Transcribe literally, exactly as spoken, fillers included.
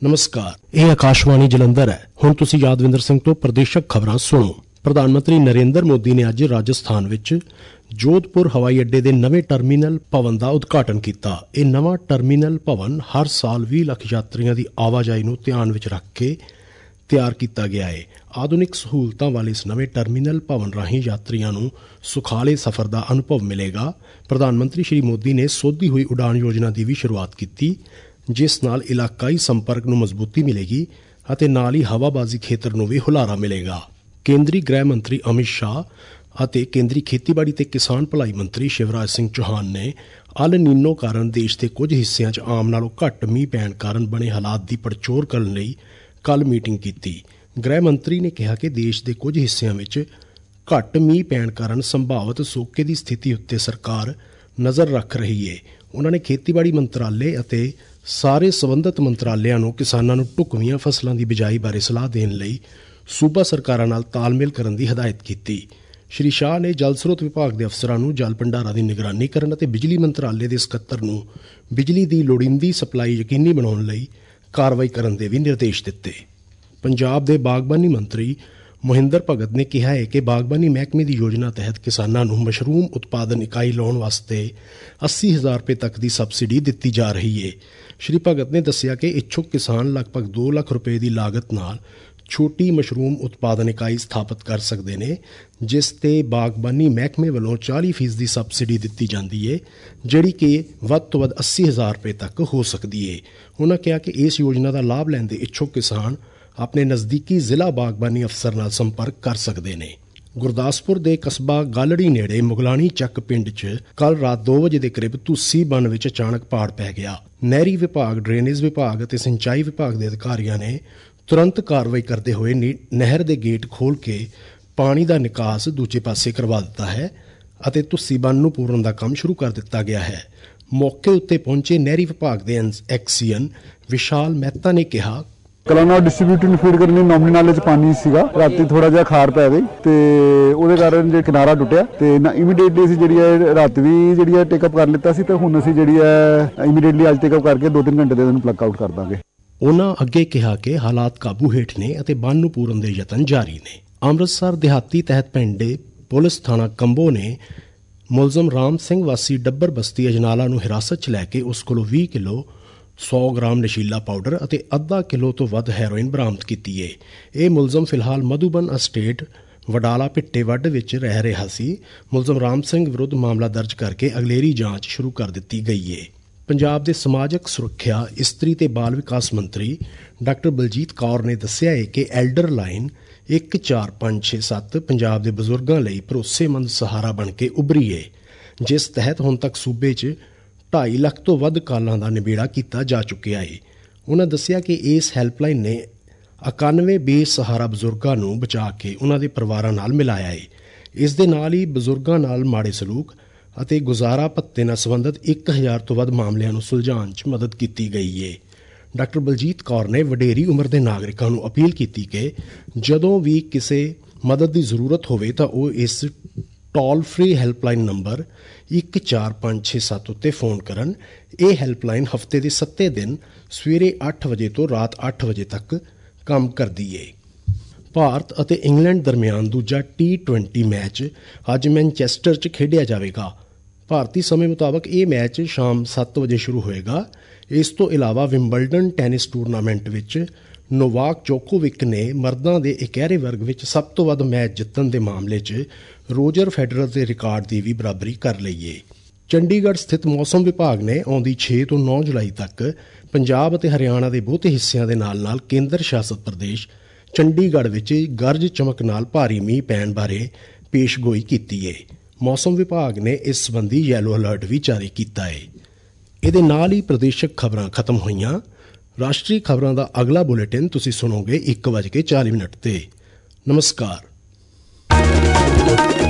नमस्कार, ਇਹ ਆਕਾਸ਼ਵਾਣੀ ਜਲੰਧਰ ਹੈ। ਹੁਣ ਤੁਸੀਂ ਯਾਦਵਿੰਦਰ ਸਿੰਘ ਤੋਂ ਪ੍ਰਦੇਸ਼ਕ ਖਬਰਾਂ ਸੁਣੋ। ਪ੍ਰਧਾਨ ਮੰਤਰੀ ਨਰਿੰਦਰ ਮੋਦੀ ਨੇ ਅੱਜ ਰਾਜਸਥਾਨ ਵਿੱਚ ਜੋਧਪੁਰ ਹਵਾਈ ਅੱਡੇ ਦੇ ਨਵੇਂ ਟਰਮੀਨਲ ਭਵਨ ਦਾ ਉਦਘਾਟਨ ਕੀਤਾ। ਇਹ ਨਵਾਂ ਟਰਮੀਨਲ ਭਵਨ ਹਰ ਸਾਲ ਵੀਹ ਲੱਖ ਯਾਤਰੀਆਂ ਦੀ ਆਵਾਜਾਈ ਨੂੰ ਧਿਆਨ ਵਿੱਚ ਰੱਖ ਕੇ ਤਿਆਰ ਕੀਤਾ ਗਿਆ ਹੈ। ਆਧੁਨਿਕ ਸਹੂਲਤਾਂ ਵਾਲੇ ਇਸ ਨਵੇਂ ਟਰਮੀਨਲ ਭਵਨ ਰਾਹੀਂ ਯਾਤਰੀਆਂ ਨੂੰ ਸੁਖਾਲੇ ਸਫ਼ਰ ਦਾ ਅਨੁਭਵ ਮਿਲੇਗਾ। ਪ੍ਰਧਾਨ ਮੰਤਰੀ ਸ਼੍ਰੀ ਮੋਦੀ ਨੇ ਸੋਧੀ ਹੋਈ ਉਡਾਨ ਯੋਜਨਾ ਦੀ ਵੀ ਸ਼ੁਰੂਆਤ ਕੀਤੀ, ਜਿਸ ਨਾਲ ਇਲਾਕਾਈ ਸੰਪਰਕ ਨੂੰ ਮਜ਼ਬੂਤੀ ਮਿਲੇਗੀ ਅਤੇ ਨਾਲ ਹੀ ਹਵਾਬਾਜ਼ੀ ਖੇਤਰ ਨੂੰ ਵੀ ਹੁਲਾਰਾ ਮਿਲੇਗਾ। ਕੇਂਦਰੀ ਗ੍ਰਹਿ ਮੰਤਰੀ ਅਮਿਤ ਸ਼ਾਹ ਅਤੇ ਕੇਂਦਰੀ ਖੇਤੀਬਾੜੀ ਤੇ ਕਿਸਾਨ ਭਲਾਈ ਮੰਤਰੀ ਸ਼ਿਵਰਾਜ ਸਿੰਘ ਚੌਹਾਨ ਨੇ ਅਲ ਨੀਨੋ ਕਾਰਨ ਦੇਸ਼ ਦੇ ਕੁਝ ਹਿੱਸਿਆਂ 'ਚ ਆਮ ਨਾਲੋਂ ਘੱਟ ਮੀਂਹ ਪੈਣ ਕਾਰਨ ਬਣੇ ਹਾਲਾਤ ਦੀ ਪੜਚੋਲ ਕਰਨ ਲਈ ਕੱਲ੍ਹ ਮੀਟਿੰਗ ਕੀਤੀ। ਗ੍ਰਹਿ ਮੰਤਰੀ ਨੇ ਕਿਹਾ ਕਿ ਦੇਸ਼ ਦੇ ਕੁਝ ਹਿੱਸਿਆਂ ਵਿੱਚ ਘੱਟ ਮੀਂਹ ਪੈਣ ਕਾਰਨ ਸੰਭਾਵਤ ਸੋਕੇ ਦੀ ਸਥਿਤੀ ਉੱਤੇ ਸਰਕਾਰ ਨਜ਼ਰ ਰੱਖ ਰਹੀ ਹੈ। ਉਹਨਾਂ ਨੇ ਖੇਤੀਬਾੜੀ ਮੰਤਰਾਲੇ ਅਤੇ ਸਾਰੇ ਸਬੰਧਤ ਮੰਤਰਾਲਿਆਂ ਨੂੰ ਕਿਸਾਨਾਂ ਨੂੰ ਢੁਕਵੀਆਂ ਫਸਲਾਂ ਦੀ ਬਿਜਾਈ ਬਾਰੇ ਸਲਾਹ ਦੇਣ ਲਈ ਸੂਬਾ ਸਰਕਾਰਾਂ ਨਾਲ ਤਾਲਮੇਲ ਕਰਨ ਦੀ ਹਦਾਇਤ ਕੀਤੀ। ਸ਼੍ਰੀ ਸ਼ਾਹ ਨੇ ਜਲ ਸਰੋਤ ਵਿਭਾਗ ਦੇ ਅਫਸਰਾਂ ਨੂੰ ਜਲ ਭੰਡਾਰਾਂ ਦੀ ਨਿਗਰਾਨੀ ਕਰਨ ਅਤੇ ਬਿਜਲੀ ਮੰਤਰਾਲੇ ਦੇ ਸਕੱਤਰ ਨੂੰ ਬਿਜਲੀ ਦੀ ਲੋੜੀਂਦੀ ਸਪਲਾਈ ਯਕੀਨੀ ਬਣਾਉਣ ਲਈ ਕਾਰਵਾਈ ਕਰਨ ਦੇ ਵੀ ਨਿਰਦੇਸ਼ ਦਿੱਤੇ। ਪੰਜਾਬ ਦੇ ਬਾਗਬਾਨੀ ਮੰਤਰੀ ਮੋਹਿੰਦਰ ਭਗਤ ਨੇ ਕਿਹਾ ਹੈ ਕਿ ਬਾਗਬਾਨੀ ਮਹਿਕਮੇ ਦੀ ਯੋਜਨਾ ਤਹਿਤ ਕਿਸਾਨਾਂ ਨੂੰ ਮਸ਼ਰੂਮ ਉਤਪਾਦਨ ਇਕਾਈ ਲਾਉਣ ਵਾਸਤੇ ਅੱਸੀ ਹਜ਼ਾਰ ਰੁਪਏ ਤੱਕ ਦੀ ਸਬਸਿਡੀ ਦਿੱਤੀ ਜਾ ਰਹੀ ਹੈ। ਸ਼੍ਰੀ ਭਗਤ ਨੇ ਦੱਸਿਆ ਕਿ ਇੱਛੁਕ ਕਿਸਾਨ ਲਗਭਗ ਦੋ ਲੱਖ ਰੁਪਏ ਦੀ ਲਾਗਤ ਨਾਲ ਛੋਟੀ ਮਸ਼ਰੂਮ ਉਤਪਾਦਨ ਇਕਾਈ ਸਥਾਪਿਤ ਕਰ ਸਕਦੇ ਨੇ, ਜਿਸ ਤੇ ਬਾਗਬਾਨੀ ਮਹਿਕਮੇ ਵੱਲੋਂ ਚਾਲੀ ਫੀਸਦੀ ਸਬਸਿਡੀ ਦਿੱਤੀ ਜਾਂਦੀ ਹੈ, ਜਿਹੜੀ ਕਿ ਵੱਧ ਤੋਂ ਵੱਧ ਅੱਸੀ ਹਜ਼ਾਰ ਰੁਪਏ ਤੱਕ ਹੋ ਸਕਦੀ ਹੈ। ਉਹਨਾਂ ਕਿਹਾ ਕਿ ਇਸ ਯੋਜਨਾ ਦਾ ਲਾਭ ਲੈਣ ਦੇ ਇੱਛੁਕ ਕਿਸਾਨ ਆਪਣੇ ਨਜ਼ਦੀਕੀ ਜ਼ਿਲ੍ਹਾ ਬਾਗਬਾਨੀ ਅਫਸਰ ਨਾਲ ਸੰਪਰਕ ਕਰ ਸਕਦੇ ਨੇ। ਗੁਰਦਾਸਪੁਰ ਦੇ ਕਸਬਾ ਗਾਲੜੀ ਨੇੜੇ ਮੁਗਲਾਣੀ ਚੱਕ ਪਿੰਡ 'ਚ ਕੱਲ੍ਹ ਰਾਤ ਦੋ ਵਜੇ ਦੇ ਕਰੀਬ ਧੂਸੀ ਬੰਨ੍ਹ ਵਿੱਚ ਅਚਾਨਕ ਪਾੜ ਪੈ ਗਿਆ। ਨਹਿਰੀ ਵਿਭਾਗ, ਡਰੇਨੇਜ ਵਿਭਾਗ ਅਤੇ ਸਿੰਚਾਈ ਵਿਭਾਗ ਦੇ ਅਧਿਕਾਰੀਆਂ ਨੇ ਤੁਰੰਤ ਕਾਰਵਾਈ ਕਰਦੇ ਹੋਏ ਨਹਿਰ ਦੇ ਗੇਟ ਖੋਲ੍ਹ ਕੇ ਪਾਣੀ ਦਾ ਨਿਕਾਸ ਦੂਜੇ ਪਾਸੇ ਕਰਵਾ ਦਿੱਤਾ ਹੈ ਅਤੇ ਧੂਸੀ ਬੰਨ੍ਹ ਨੂੰ ਪੂਰਨ ਦਾ ਕੰਮ ਸ਼ੁਰੂ ਕਰ ਦਿੱਤਾ ਗਿਆ ਹੈ। ਮੌਕੇ ਉੱਤੇ ਪਹੁੰਚੇ ਨਹਿਰੀ ਵਿਭਾਗ ਦੇ ਐਕਸੀਅਨ ਵਿਸ਼ਾਲ ਮਹਿਤਾ ਨੇ ਕਿਹਾ, ਕਲਾਨਾ ਡਿਸਟ੍ਰੀਬਿਊਟਰ ਨੂੰ ਫੀਡ ਕਰਨ ਲਈ ਨੌਮਨੀ ਨਾਲੇ 'ਚ ਪਾਣੀ ਸੀਗਾ। ਰਾਤੀ ਥੋੜਾ ਜਿਹਾ ਖਾਰ ਪੈ ਗਈ ਤੇ ਉਹਦੇ ਕਾਰਨ ਜੇ ਕਿਨਾਰਾ ਟੁੱਟਿਆ ਤੇ ਨਾ ਇਮੀਡੀਏਟਲੀ ਅਸੀਂ ਜਿਹੜੀ ਹੈ ਰਾਤ ਵੀ ਜਿਹੜੀ ਹੈ ਟੇਕਅਪ ਕਰ ਲਿੱਤਾ ਸੀ ਤੇ ਹੁਣ ਅਸੀਂ ਜਿਹੜੀ ਹੈ ਇਮੀਡੀਏਟਲੀ ਅੱਜ ਟੇਕਅਪ ਕਰਕੇ ਦੋ ਤਿੰਨ ਘੰਟੇ ਦੇ ਇਹਨੂੰ ਪਲੱਗ ਆਊਟ ਕਰ ਦਾਂਗੇ। ਉਹਨਾਂ ਅੱਗੇ ਕਿਹਾ ਕਿ ਹਾਲਾਤ ਕਾਬੂ ਹੇਠ ਨੇ ਅਤੇ ਬੰਨ੍ਹ ਨੂੰ ਪੂਰਨ ਦੇ ਯਤਨ ਜਾਰੀ ਨੇ। ਅੰਮ੍ਰਿਤਸਰ ਦਿਹਾਤੀ ਤਹਿਤ ਪਿੰਡ ਦੇ ਪੁਲਿਸ ਥਾਣਾ ਕੰਬੋ ਨੇ ਮੁਲਜ਼ਮ ਰਾਮ ਸਿੰਘ ਵਾਸੀ ਡੱਬਰ ਬਸਤੀ ਅਜਨਾਲਾ ਨੂੰ ਹਿਰਾਸਤ 'ਚ ਲੈ ਕੇ ਉਸ ਕੋਲੋਂ ਵੀਹ ਕਿਲੋ ਸੌ ਗ੍ਰਾਮ ਨਸ਼ੀਲਾ ਪਾਊਡਰ ਅਤੇ ਅੱਧਾ ਕਿਲੋ ਤੋਂ ਵੱਧ ਹੈਰੋਇਨ ਬਰਾਮਦ ਕੀਤੀ ਹੈ। ਇਹ ਮੁਲਜ਼ਮ ਫਿਲਹਾਲ ਮਧੂਬਨ ਅਸਟੇਟ ਵਡਾਲਾ ਭਿੱਟੇ ਵੱਡ ਵਿੱਚ ਰਹਿ ਰਿਹਾ ਸੀ। ਮੁਲਜ਼ਮ ਰਾਮ ਸਿੰਘ ਵਿਰੁੱਧ ਮਾਮਲਾ ਦਰਜ ਕਰਕੇ ਅਗਲੇਰੀ ਜਾਂਚ ਸ਼ੁਰੂ ਕਰ ਦਿੱਤੀ ਗਈ ਹੈ। ਪੰਜਾਬ ਦੇ ਸਮਾਜਿਕ ਸੁਰੱਖਿਆ, ਇਸਤਰੀ ਤੇ ਬਾਲ ਵਿਕਾਸ ਮੰਤਰੀ ਡਾਕਟਰ ਬਲਜੀਤ ਕੌਰ ਨੇ ਦੱਸਿਆ ਹੈ ਕਿ ਐਲਡਰ ਲਾਈਨ ਇੱਕ ਚਾਰ ਪੰਜ ਛੇ ਸੱਤ ਪੰਜਾਬ ਦੇ ਬਜ਼ੁਰਗਾਂ ਲਈ ਭਰੋਸੇਮੰਦ ਸਹਾਰਾ ਬਣ ਕੇ ਉੱਭਰੀ ਹੈ, ਜਿਸ ਤਹਿਤ ਹੁਣ ਤੱਕ ਸੂਬੇ 'ਚ ਢਾਈ ਲੱਖ ਤੋਂ ਵੱਧ ਕਾਲਾਂ ਦਾ ਨਿਬੇੜਾ ਕੀਤਾ ਜਾ ਚੁੱਕਿਆ ਹੈ। ਉਹਨਾਂ ਦੱਸਿਆ ਕਿ ਇਸ ਹੈਲਪਲਾਈਨ ਨੇ ਇਕਾਨਵੇਂ ਬੇਸਹਾਰਾ ਬਜ਼ੁਰਗਾਂ ਨੂੰ ਬਚਾ ਕੇ ਉਹਨਾਂ ਦੇ ਪਰਿਵਾਰਾਂ ਨਾਲ ਮਿਲਾਇਆ ਹੈ। ਇਸ ਦੇ ਨਾਲ ਹੀ ਬਜ਼ੁਰਗਾਂ ਨਾਲ ਮਾੜੇ ਸਲੂਕ ਅਤੇ ਗੁਜ਼ਾਰਾ ਭੱਤੇ ਨਾਲ ਸੰਬੰਧਿਤ ਇੱਕ ਹਜ਼ਾਰ ਤੋਂ ਵੱਧ ਮਾਮਲਿਆਂ ਨੂੰ ਸੁਲਝਾਉਣ 'ਚ ਮਦਦ ਕੀਤੀ ਗਈ ਹੈ। ਡਾਕਟਰ ਬਲਜੀਤ ਕੌਰ ਨੇ ਵਡੇਰੀ ਉਮਰ ਦੇ ਨਾਗਰਿਕਾਂ ਨੂੰ ਅਪੀਲ ਕੀਤੀ ਕਿ ਜਦੋਂ ਵੀ ਕਿਸੇ ਮਦਦ ਦੀ ਜ਼ਰੂਰਤ ਹੋਵੇ ਤਾਂ ਉਹ ਇਸ ਟੋਲ ਫ੍ਰੀ ਹੈਲਪਲਾਈਨ ਨੰਬਰ ਇੱਕ ਚਾਰ ਪੰਜ ਛੇ ਸੱਤ ਉੱਤੇ ਫੋਨ ਕਰਨ। ਇਹ ਹੈਲਪਲਾਈਨ ਹਫ਼ਤੇ ਦੇ ਸੱਤੇ ਦਿਨ ਸਵੇਰੇ ਅੱਠ ਵਜੇ ਤੋਂ ਰਾਤ ਅੱਠ ਵਜੇ ਤੱਕ ਕੰਮ ਕਰਦੀ ਹੈ। ਭਾਰਤ ਅਤੇ ਇੰਗਲੈਂਡ ਦਰਮਿਆਨ ਦੂਜਾ ਟੀ ਟਵੈਂਟੀ ਮੈਚ ਅੱਜ ਮੈਨਚੈਸਟਰ 'ਚ ਖੇਡਿਆ ਜਾਵੇਗਾ। ਭਾਰਤੀ ਸਮੇਂ ਮੁਤਾਬਕ ਇਹ ਮੈਚ ਸ਼ਾਮ ਸੱਤ ਵਜੇ ਸ਼ੁਰੂ ਹੋਏਗਾ। ਇਸ ਤੋਂ ਇਲਾਵਾ ਵਿੰਬਲਡਨ ਟੈਨਿਸ ਟੂਰਨਾਮੈਂਟ ਵਿੱਚ ਨੋਵਾਕ ਜੋਕੋਵਿਕ ਨੇ ਮਰਦਾਂ ਦੇ ਇਕਹਿਰੇ ਵਰਗ ਵਿੱਚ ਸਭ ਤੋਂ ਵੱਧ ਮੈਚ ਜਿੱਤਣ ਦੇ ਮਾਮਲੇ 'ਚ ਰੋਜਰ ਫੈਡਰਰ ਦੇ ਰਿਕਾਰਡ ਦੀ ਵੀ ਬਰਾਬਰੀ ਕਰ ਲਈ ਹੈ। ਚੰਡੀਗੜ੍ਹ ਸਥਿਤ ਮੌਸਮ ਵਿਭਾਗ ਨੇ ਆਉਂਦੀ ਛੇ ਤੋਂ ਨੌ ਜੁਲਾਈ ਤੱਕ ਪੰਜਾਬ ਅਤੇ ਹਰਿਆਣਾ ਦੇ ਬਹੁਤੇ ਹਿੱਸਿਆਂ ਦੇ ਨਾਲ ਨਾਲ ਕੇਂਦਰ ਸ਼ਾਸਤ ਪ੍ਰਦੇਸ਼ ਚੰਡੀਗੜ੍ਹ ਵਿੱਚ ਗਰਜ ਚਮਕ ਨਾਲ ਭਾਰੀ ਮੀਂਹ ਪੈਣ ਬਾਰੇ ਪੇਸ਼ਗੋਈ ਕੀਤੀ ਹੈ। ਮੌਸਮ ਵਿਭਾਗ ਨੇ ਇਸ ਸੰਬੰਧੀ ਯੈਲੋ ਅਲਰਟ ਵੀ ਜਾਰੀ ਕੀਤਾ ਹੈ। ਇਹਦੇ ਨਾਲ ਹੀ ਪ੍ਰਦੇਸ਼ਕ ਖਬਰਾਂ ਖਤਮ ਹੋਈਆਂ। ਰਾਸ਼ਟਰੀ ਖਬਰਾਂ ਦਾ ਅਗਲਾ ਬੁਲੇਟਿਨ ਤੁਸੀਂ ਸੁਣੋਗੇ ਇੱਕ ਵੱਜ ਕੇ ਚਾਲੀ ਮਿੰਟ ਤੇ। ਨਮਸਕਾਰ।